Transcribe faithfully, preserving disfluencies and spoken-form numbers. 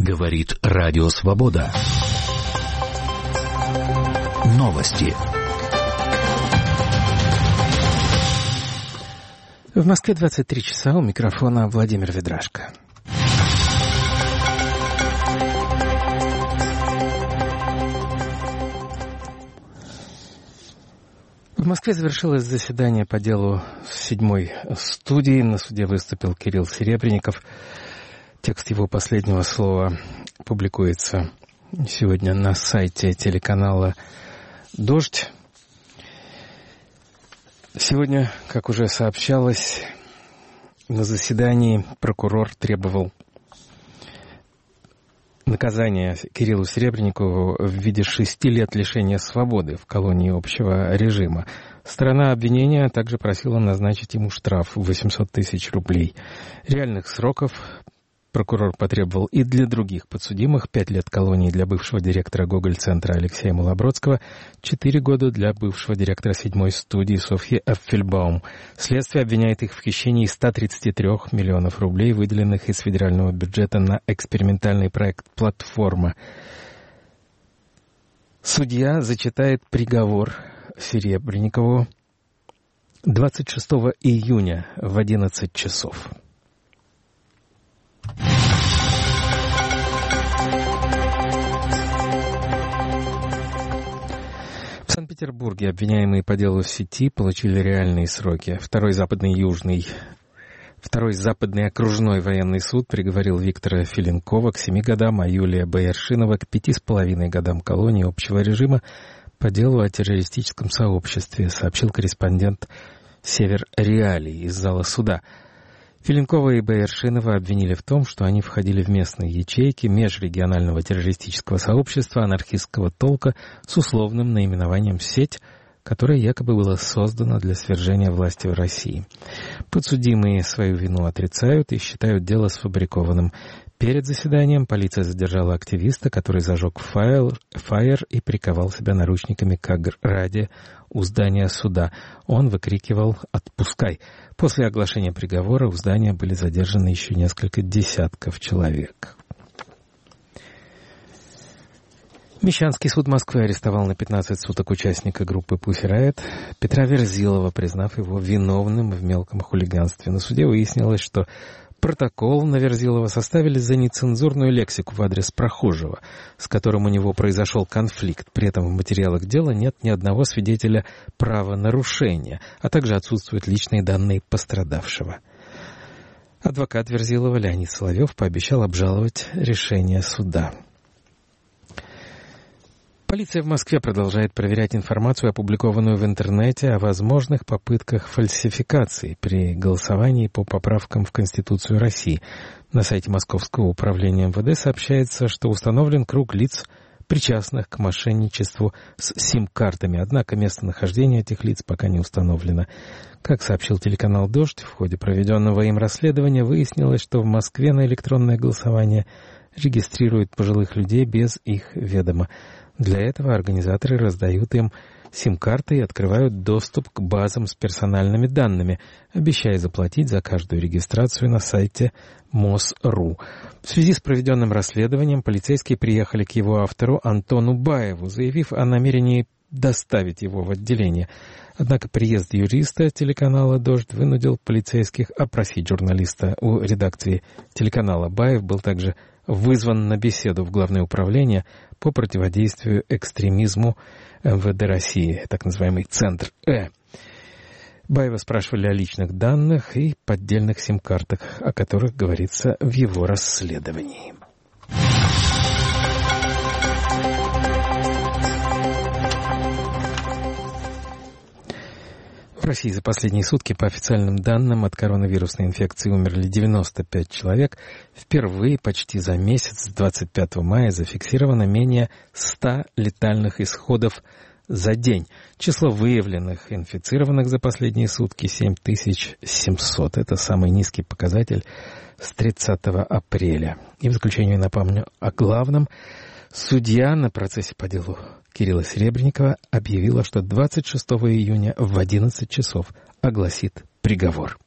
Говорит Радио Свобода. Новости. В Москве двадцать три часа, у микрофона Владимир Ведрашко. В Москве завершилось заседание по делу седьмой студии. На суде выступил Кирилл Серебренников. Текст его последнего слова публикуется сегодня на сайте телеканала «Дождь». Сегодня, как уже сообщалось, на заседании прокурор требовал наказания Кириллу Серебренникову в виде шести лет лишения свободы в колонии общего режима. Сторона обвинения также просила назначить ему штраф в восемьсот тысяч рублей. Реальных сроков прокурор потребовал и для других подсудимых: пять лет колонии для бывшего директора Гоголь-центра Алексея Малобродского, четыре года для бывшего директора седьмой студии Софьи Эффельбаум. Следствие обвиняет их в хищении ста тридцати трёх миллионов рублей, выделенных из федерального бюджета на экспериментальный проект «Платформа». Судья зачитает приговор Серебренникову двадцать шестого июня в одиннадцать часов. В Санкт-Петербурге обвиняемые по делу сети получили реальные сроки. Второй западный южный, второй западный окружной военный суд приговорил Виктора Филенкова к семи годам, а Юлия Бояршинова к пяти с половиной годам колонии общего режима по делу о террористическом сообществе, сообщил корреспондент «Север Реалий» из зала суда. Филенкова и Бояршинова обвинили в том, что они входили в местные ячейки межрегионального террористического сообщества анархистского толка с условным наименованием «Сеть», которое якобы было создано для свержения власти в России. Подсудимые свою вину отрицают и считают дело сфабрикованным. Перед заседанием полиция задержала активиста, который зажег файл, фаер и приковал себя наручниками к ограде у здания суда. Он выкрикивал «Отпускай!». После оглашения приговора у здания были задержаны еще несколько десятков человек. Мещанский суд Москвы арестовал на пятнадцать суток участника группы Pussy Riot Петра Верзилова, признав его виновным в мелком хулиганстве. На суде выяснилось, что протокол на Верзилова составили за нецензурную лексику в адрес прохожего, с которым у него произошел конфликт. При этом в материалах дела нет ни одного свидетеля правонарушения, а также отсутствуют личные данные пострадавшего. Адвокат Верзилова Леонид Соловьев пообещал обжаловать решение суда. Полиция в Москве продолжает проверять информацию, опубликованную в интернете, о возможных попытках фальсификации при голосовании по поправкам в Конституцию России. На сайте Московского управления эм вэ дэ сообщается, что установлен круг лиц, причастных к мошенничеству с сим-картами. Однако местонахождение этих лиц пока не установлено. Как сообщил телеканал «Дождь», в ходе проведенного им расследования выяснилось, что в Москве на электронное голосование регистрируют пожилых людей без их ведома. Для этого организаторы раздают им сим-карты и открывают доступ к базам с персональными данными, обещая заплатить за каждую регистрацию на сайте мос точка ру. В связи с проведенным расследованием полицейские приехали к его автору Антону Баеву, заявив о намерении доставить его в отделение. Однако приезд юриста телеканала «Дождь» вынудил полицейских опросить журналиста у редакции телеканала. Баев был также вызван на беседу в Главное управление по противодействию экстремизму эм вэ дэ России, так называемый Центр Э. Баева спрашивали о личных данных и поддельных сим-картах, о которых говорится в его расследовании. В России за последние сутки, по официальным данным, от коронавирусной инфекции умерли девяносто пять человек. Впервые почти за месяц, с двадцать пятого мая, зафиксировано менее ста летальных исходов за день. Число выявленных инфицированных за последние сутки семь тысяч семьсот. Это самый низкий показатель с тридцатого апреля. И в заключение напомню о главном. Судья на процессе по делу Кирилла Серебренникова объявила, что двадцать шестого июня в одиннадцать часов огласит приговор.